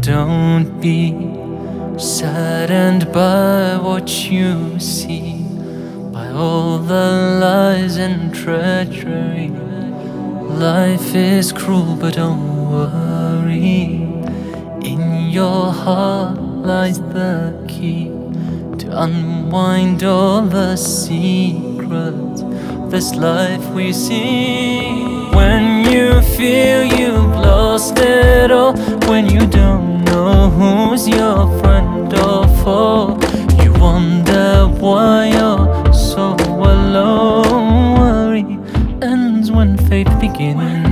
Don't be saddened by what you see, by all the lies and treachery. Life is cruel, but don't worry. In your heart lies the key to unwind all the secrets of this life we see. When you feel you've lost it all, when you don't know who's your friend or foe, you wonder why you're so alone. Worry ends when faith begins.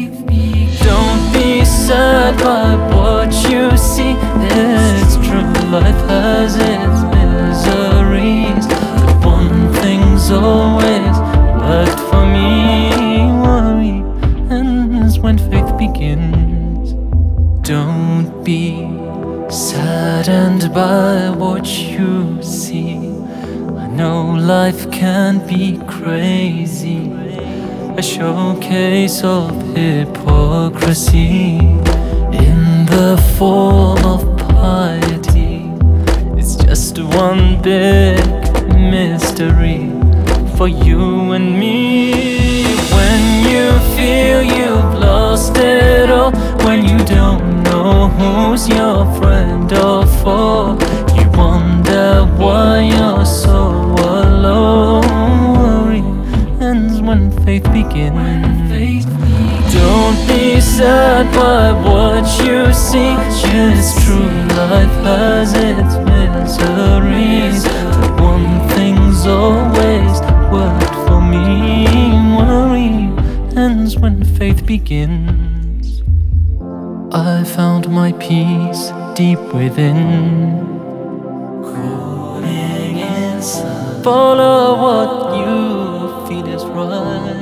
Don't be sad by what you see. It's true, life has its miseries, but one thing's always worked for me. Worry ends when faith begins. Don't be saddened by what you see. I know life can be crazy, a showcase of hypocrisy in the form of piety. It's just one big mystery for you and me. When you feel you've lost it all, when you don't know who's your friend or foe, you wonder why you're so alone. Worry ends when faith begins. Don't be sad by what you see. It's true, life has its miseries, but one thing's always worked for me. Worry ends when faith begins. I found my peace deep within. Cooling inside. Follow what you feel is right.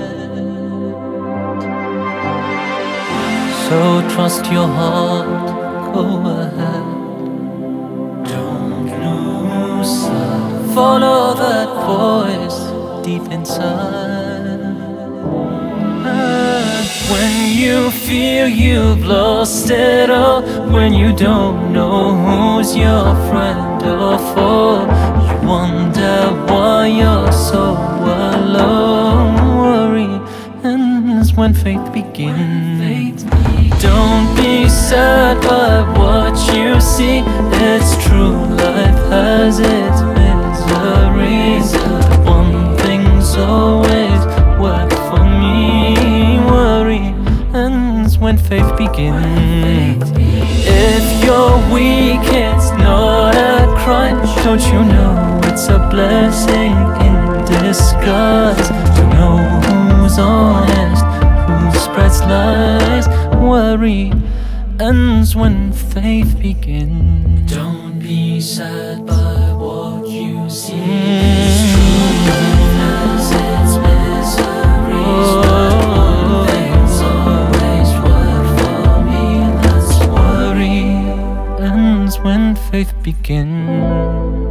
So trust your heart, go ahead. Don't lose sight. Follow that voice deep inside. When you feel you've lost it all, when you don't know who's your friend or foe, you wonder why you're so alone. Worry ends when faith begins. Don't be sad by what you see. It's true, life has its miseries, but one thing's always worked for me. Worry ends when faith begins. If you're weak, it's not a crime. Don't you know it's a blessing in disguise to know who's honest, who spreads lies. Worry ends when faith begins. Don't be sad by what you see. It's true, life has its miseries, but one thing's always worked for me. That's worry ends when faith begins.